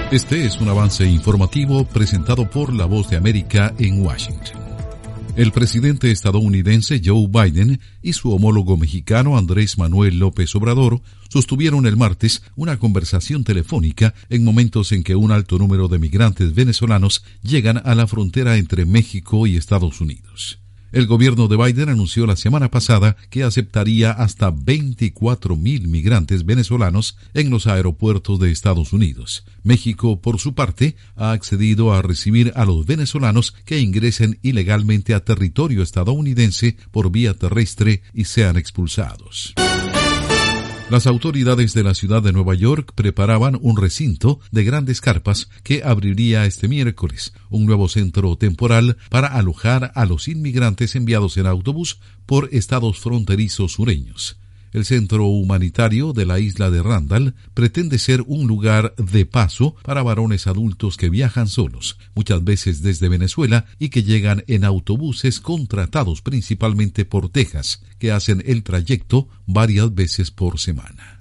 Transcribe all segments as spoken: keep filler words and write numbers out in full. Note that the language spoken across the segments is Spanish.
Este es un avance informativo presentado por La Voz de América en Washington. El presidente estadounidense Joe Biden y su homólogo mexicano Andrés Manuel López Obrador sostuvieron el martes una conversación telefónica en momentos en que un alto número de migrantes venezolanos llegan a la frontera entre México y Estados Unidos. El gobierno de Biden anunció la semana pasada que aceptaría hasta veinticuatro mil migrantes venezolanos en los aeropuertos de Estados Unidos. México, por su parte, ha accedido a recibir a los venezolanos que ingresen ilegalmente a territorio estadounidense por vía terrestre y sean expulsados. Las autoridades de la ciudad de Nueva York preparaban un recinto de grandes carpas que abriría este miércoles, un nuevo centro temporal para alojar a los inmigrantes enviados en autobús por estados fronterizos sureños. El centro humanitario de la isla de Randall pretende ser un lugar de paso para varones adultos que viajan solos, muchas veces desde Venezuela, y que llegan en autobuses contratados principalmente por Texas, que hacen el trayecto varias veces por semana.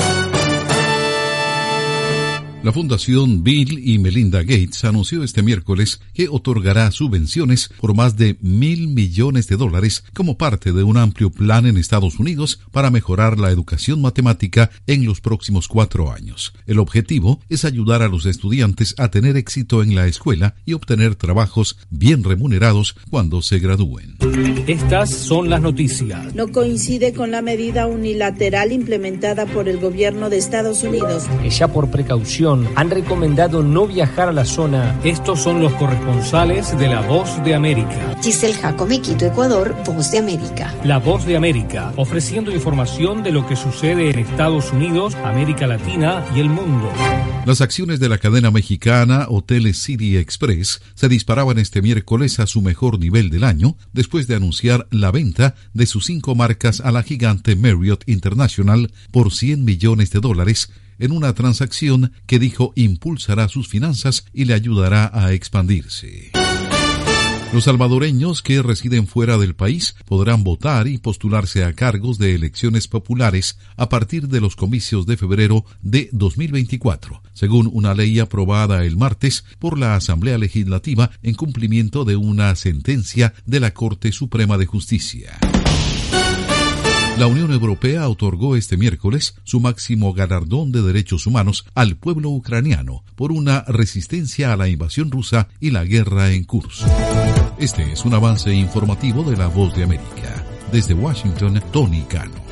La Fundación Bill y Melinda Gates anunció este miércoles que otorgará subvenciones por más de mil millones de dólares como parte de un amplio plan en Estados Unidos para mejorar la educación matemática en los próximos cuatro años. El objetivo es ayudar a los estudiantes a tener éxito en la escuela y obtener trabajos bien remunerados cuando se gradúen. Estas son las noticias. No coincide con la medida unilateral implementada por el gobierno de Estados Unidos. Que ya por precaución han recomendado no viajar a la zona. Estos son los corresponsales de La Voz de América. Giselle Jacome, Quito, Ecuador, Voz de América. La Voz de América, ofreciendo información de lo que sucede en Estados Unidos, América Latina y el mundo. Las acciones de la cadena mexicana Hoteles City Express se disparaban este miércoles a su mejor nivel del año, después de anunciar la venta de sus cinco marcas a la gigante Marriott International por cien millones de dólares, en una transacción que dijo impulsará sus finanzas y le ayudará a expandirse. Los salvadoreños que residen fuera del país podrán votar y postularse a cargos de elecciones populares a partir de los comicios de febrero de dos mil veinticuatro, según una ley aprobada el martes por la Asamblea Legislativa en cumplimiento de una sentencia de la Corte Suprema de Justicia. La Unión Europea otorgó este miércoles su máximo galardón de derechos humanos al pueblo ucraniano por una resistencia a la invasión rusa y la guerra en curso. Este es un avance informativo de La Voz de América. Desde Washington, Tony Cano.